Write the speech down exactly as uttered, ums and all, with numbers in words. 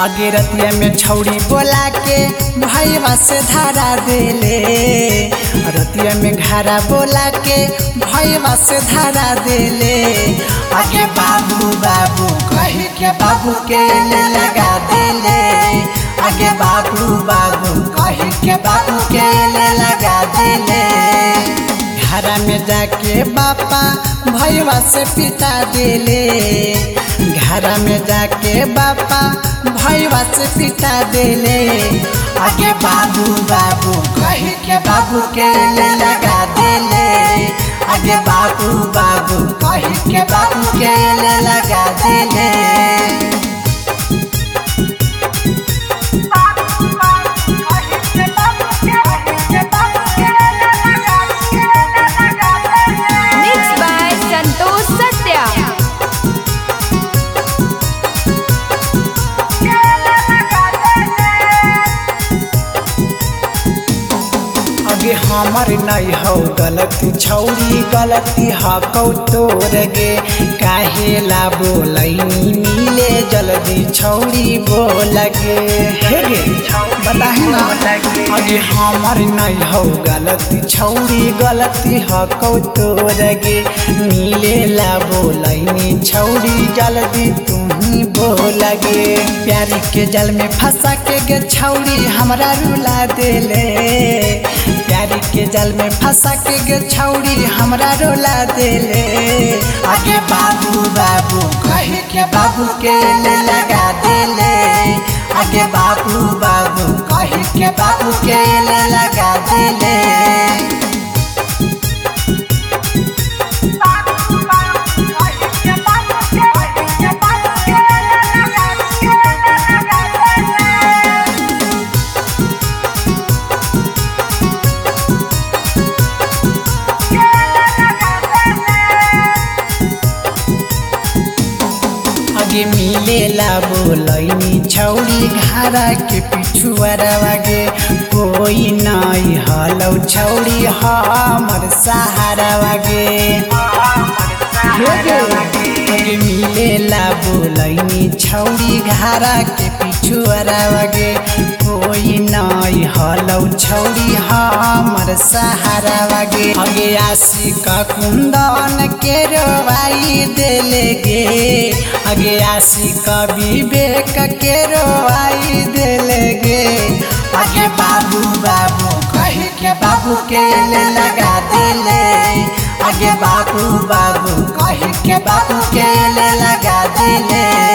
आगे रतिया में छौड़ी बोला के भैया से धारा देले, रतिया में घारा बोला के भैया से धारा देले। आगे बाबू बाबू कही के बाबू के ले लगा देले, आगे बाबू बाबू कही के बाबू के ले लगा देले। घरा में जाके बापा भैया से पिता देले, घरा में जाके बापा भैया से पिता देले। आगे बाबू बाबू कही के बाबू के ले लगा देले, आगे बाबू बाबू कही के बाबू के ले लगा देले। आगे हमर नहीं हो गलती छौरी गलती हकौ तोर गे, काहे ला बोलैनी मिले जल्दी छौरी बोल गे। हे गे बताही ना, आगे हमर नहीं हो गलती छौरी गलती हकौ तोर गे, मिले ला बोलैनी छौरी जल्दी तुम्ही बोल गे। प्यारी के जल में फंसा के गे छौरी हमरा रुला देले, प्यारी के जल में फंसा के गे छौरी हमरा रोला देले। आगे बाबू बाबू कही के बाबू के ले लगा देले, आगे बाबू बाबू कही के बाबू के ले लगा देले। आगे मिले ला बोलैनी छौरी घारा के पिछुआरवा गे, कोई नहीं हलौ छौरी हमर सहारावा गे। आगे मिले ला बोलैनी छौरी घारा के पिछुआरवा गे, कोई नहीं हलौ छौरी हमर सहारावा गे। आगे आशिक कुंदन के रोवाई देले गे, आगे आशिक विवेक के रोवाई देले गे। आगे बाबू बाबू कही के बाबू के ले लगा देले, आगे बाबू बाबू कही के बाबू के ले लगा देले।